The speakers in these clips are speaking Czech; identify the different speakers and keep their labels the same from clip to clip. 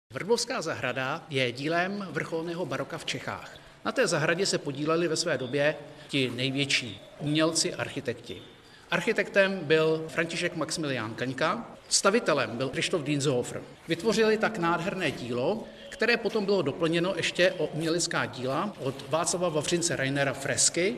Speaker 1: Vrbovská zahrada je dílem vrcholného baroka v Čechách. Na té zahradě se podíleli ve své době ti největší umělci, architekti. Architektem byl František Maximilián Kaňka, stavitelem byl Krištof Diensthofer. Vytvořili tak nádherné dílo, které potom bylo doplněno ještě o umělecká díla od Václava Vavřince Rainera fresky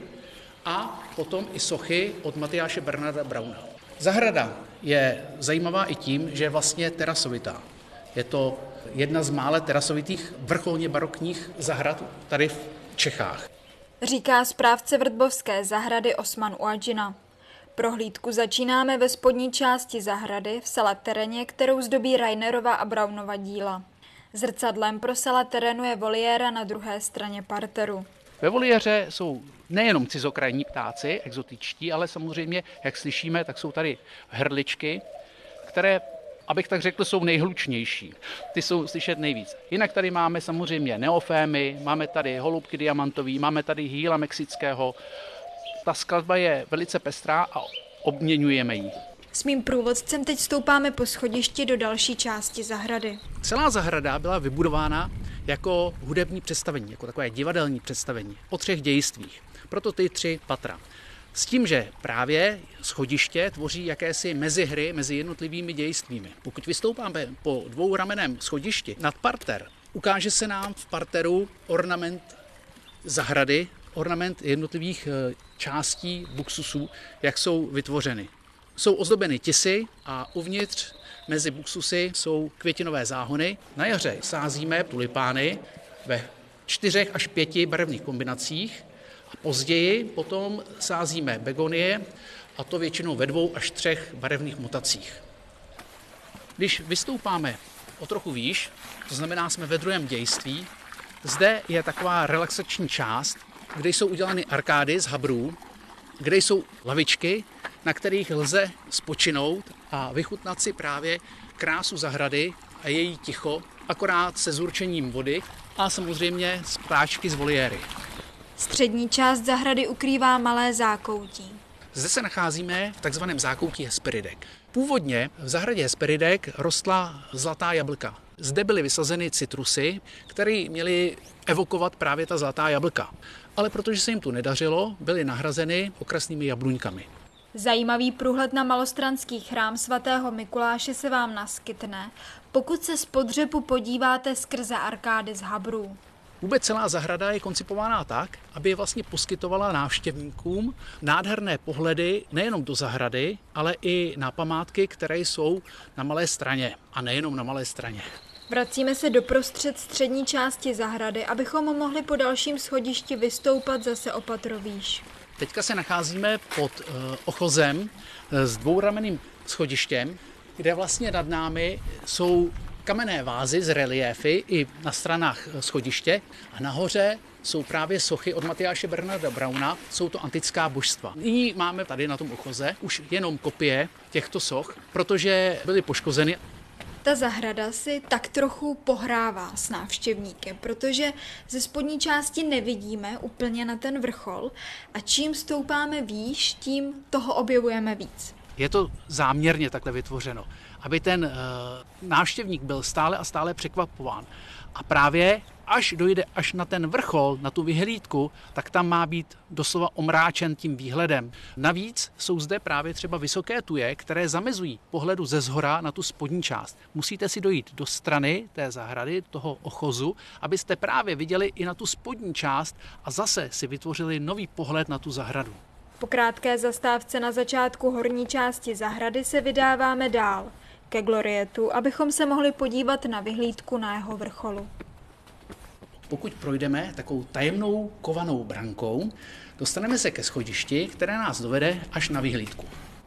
Speaker 1: a potom i sochy od Matyáše Bernarda Brauna. Zahrada je zajímavá i tím, že je vlastně terasovitá. Je to jedna z mála terasovitých vrcholně barokních zahrad tady v Čechách.
Speaker 2: Říká správce Vrbovské zahrady Osman Uadžina. Prohlídku začínáme ve spodní části zahrady v sale teréně, kterou zdobí Rainerova a Braunova díla. Zrcadlem pro sala terénu je voliéra na druhé straně parteru.
Speaker 1: Ve voliéře jsou nejenom cizokrajní ptáci, exotičtí, ale samozřejmě, jak slyšíme, tak jsou tady hrdličky, které, abych tak řekl, jsou nejhlučnější. Ty jsou slyšet nejvíc. Jinak tady máme samozřejmě neofémy, máme tady holubky diamantový, máme tady hýla mexického. Ta skladba je velice pestrá a obměňujeme ji.
Speaker 2: S mým průvodcem teď stoupáme po schodišti do další části zahrady.
Speaker 1: Celá zahrada byla vybudována jako hudební představení, jako takové divadelní představení o 3 dějstvích. Proto ty 3 patra. S tím, že právě schodiště tvoří jakési mezihry mezi jednotlivými dějstvími. Pokud vystoupáme po dvouramenném schodišti nad parter, ukáže se nám v parteru ornament zahrady, ornament jednotlivých částí buksusů, jak jsou vytvořeny. Jsou ozdobeny tisy a uvnitř mezi buksusy jsou květinové záhony. Na jaře sázíme tulipány ve 4 až 5 barevných kombinacích a později potom sázíme begonie a to většinou ve 2 až 3 barevných mutacích. Když vystoupáme o trochu výš, to znamená, jsme ve druhém dějství, zde je taková relaxační část, kde jsou udělány arkády z habrů, kde jsou lavičky, na kterých lze spočinout a vychutnat si právě krásu zahrady a její ticho, akorát se zurčením vody a samozřejmě z ptáčky z voliéry.
Speaker 2: Střední část zahrady ukrývá malé zákoutí.
Speaker 1: Zde se nacházíme v takzvaném zákoutí Hesperidek. Původně v zahradě Hesperidek rostla zlatá jablka. Zde byly vysazeny citrusy, které měly evokovat právě ta zlatá jablka. Ale protože se jim tu nedařilo, byly nahrazeny okrasnými jabluňkami.
Speaker 2: Zajímavý průhled na malostranský chrám svatého Mikuláše se vám naskytne, pokud se z podřepu podíváte skrze arkády z habrů.
Speaker 1: Vůbec celá zahrada je koncipována tak, aby vlastně poskytovala návštěvníkům nádherné pohledy nejenom do zahrady, ale i na památky, které jsou na Malé Straně a nejenom na Malé Straně.
Speaker 2: Vracíme se doprostřed střední části zahrady, abychom mohli po dalším schodišti vystoupat zase o patro výš.
Speaker 1: Teďka se nacházíme pod ochozem s dvouramenným schodištěm, kde vlastně nad námi jsou kamenné vázy z reliéfy i na stranách schodiště a nahoře jsou právě sochy od Matyáše Bernarda Brauna, jsou to antická božstva. Nyní máme tady na tom ochoze už jenom kopie těchto soch, protože byly poškozeny.
Speaker 2: Ta zahrada si tak trochu pohrává s návštěvníkem, protože ze spodní části nevidíme úplně na ten vrchol a čím stoupáme výš, tím toho objevujeme víc.
Speaker 1: Je to záměrně takhle vytvořeno, aby ten návštěvník byl stále a stále překvapován. A právě až dojde až na ten vrchol, na tu vyhlídku, tak tam má být doslova omráčen tím výhledem. Navíc jsou zde právě třeba vysoké tuje, které zamezují pohledu ze zhora na tu spodní část. Musíte si dojít do strany té zahrady, toho ochozu, abyste právě viděli i na tu spodní část a zase si vytvořili nový pohled na tu zahradu.
Speaker 2: Po krátké zastávce na začátku horní části zahrady se vydáváme dál, ke glorietu, abychom se mohli podívat na vyhlídku na jeho vrcholu.
Speaker 1: Pokud projdeme takovou tajemnou kovanou brankou, dostaneme se ke schodišti, které nás dovede až na vyhlídku.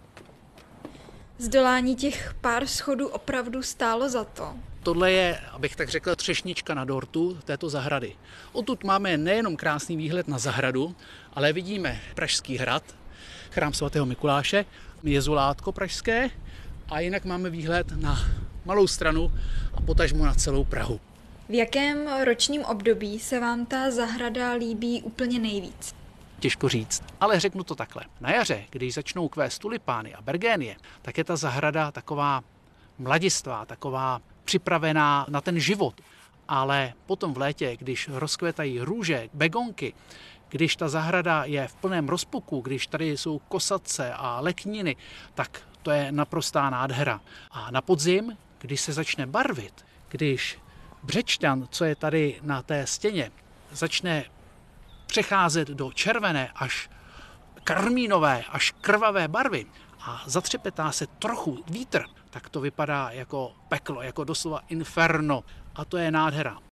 Speaker 2: Zdolání těch pár schodů opravdu stálo za to.
Speaker 1: Tohle je, abych tak řekl, třešnička na dortu této zahrady. Odtud máme nejenom krásný výhled na zahradu, ale vidíme Pražský hrad, chrám svatého Mikuláše, jezulátko pražské a jinak máme výhled na Malou Stranu a potažmo na celou Prahu.
Speaker 2: V jakém ročním období se vám ta zahrada líbí úplně nejvíc?
Speaker 1: Těžko říct, ale řeknu to takhle. Na jaře, když začnou kvést tulipány a bergénie, tak je ta zahrada taková mladistvá, taková připravená na ten život. Ale potom v létě, když rozkvětají růže, begonky, když ta zahrada je v plném rozpuku, když tady jsou kosadce a lekniny, tak to je naprostá nádhera. A na podzim, když se začne barvit, když břečťan, co je tady na té stěně, začne přecházet do červené až karmínové, až krvavé barvy a zatřepetá se trochu vítr, tak to vypadá jako peklo, jako doslova inferno. A to je nádhera.